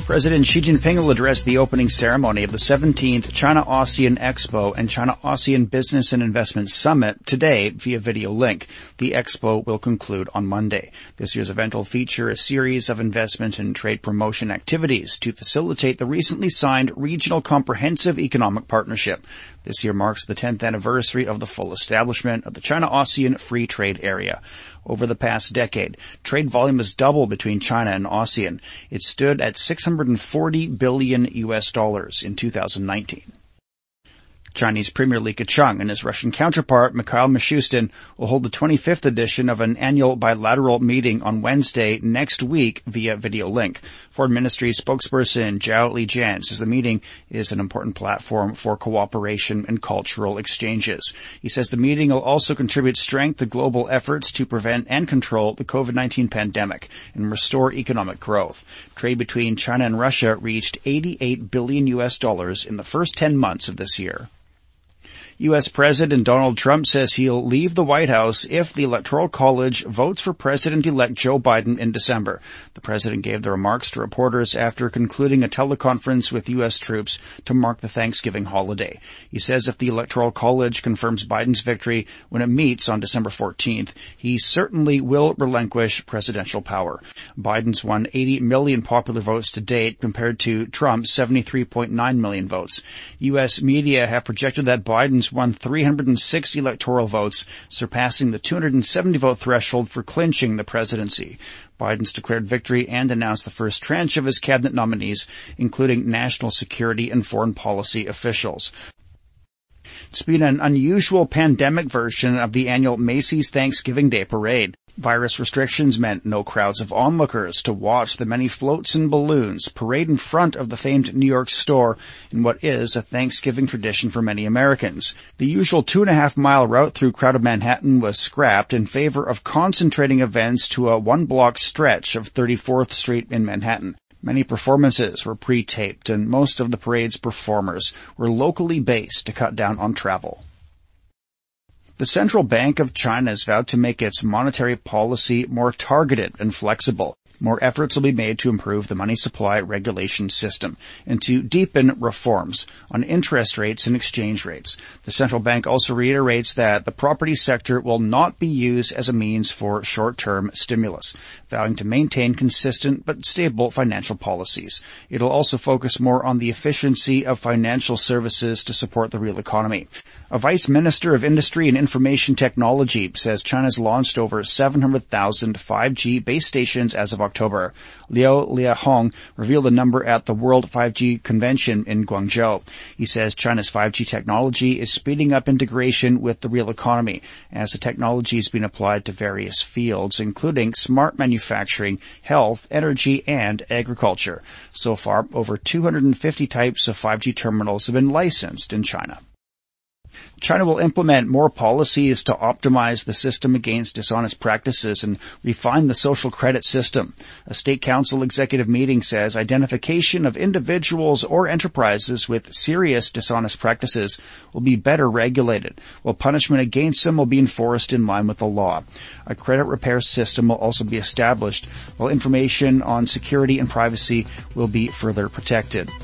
President Xi Jinping will address the opening ceremony of the 17th China-ASEAN Expo and China-ASEAN Business and Investment Summit today via video link. The expo will conclude on Monday. This year's event will feature a series of investment and trade promotion activities to facilitate the recently signed Regional Comprehensive Economic Partnership. This year marks the 10th anniversary of the full establishment of the China-ASEAN Free Trade Area. Over the past decade, trade volume has doubled between China and ASEAN. It stood at $640 billion in 2019. Chinese Premier Li Keqiang and his Russian counterpart, Mikhail Mishustin, will hold the 25th edition of an annual bilateral meeting on Wednesday next week via video link. Foreign Ministry spokesperson Zhao Lijian says the meeting is an important platform for cooperation and cultural exchanges. He says the meeting will also contribute strength to global efforts to prevent and control the COVID-19 pandemic and restore economic growth. Trade between China and Russia reached $88 billion in the first 10 months of this year. U.S. President Donald Trump says he'll leave the White House if the Electoral College votes for President-elect Joe Biden in December. The president gave the remarks to reporters after concluding a teleconference with U.S. troops to mark the Thanksgiving holiday. He says if the Electoral College confirms Biden's victory when it meets on December 14th, he certainly will relinquish presidential power. Biden's won 80 million popular votes to date compared to Trump's 73.9 million votes. U.S. media have projected that Biden's won 306 electoral votes, surpassing the 270 vote threshold for clinching the presidency. Biden's declared victory and announced the first tranche of his cabinet nominees, including national security and foreign policy officials. It's been an unusual pandemic version of the annual Macy's Thanksgiving Day Parade. Virus restrictions meant no crowds of onlookers to watch the many floats and balloons parade in front of the famed New York store in what is a Thanksgiving tradition for many Americans. The usual 2.5-mile route through crowded Manhattan was scrapped in favor of concentrating events to a one-block stretch of 34th Street in Manhattan. Many performances were pre-taped, and most of the parade's performers were locally based to cut down on travel. The Central Bank of China has vowed to make its monetary policy more targeted and flexible. More efforts will be made to improve the money supply regulation system and to deepen reforms on interest rates and exchange rates. The central bank also reiterates that the property sector will not be used as a means for short-term stimulus, vowing to maintain consistent but stable financial policies. It will also focus more on the efficiency of financial services to support the real economy. A vice minister of industry and information technology says China's launched over 700,000 5G base stations as of October. Liu Liahong revealed the number at the World 5G Convention in Guangzhou. He says China's 5G technology is speeding up integration with the real economy as the technology is being applied to various fields, including smart manufacturing, health, energy, and agriculture. So far, over 250 types of 5G terminals have been licensed in China. China will implement more policies to optimize the system against dishonest practices and refine the social credit system. A State Council executive meeting says identification of individuals or enterprises with serious dishonest practices will be better regulated, while punishment against them will be enforced in line with the law. A credit repair system will also be established, while information on security and privacy will be further protected.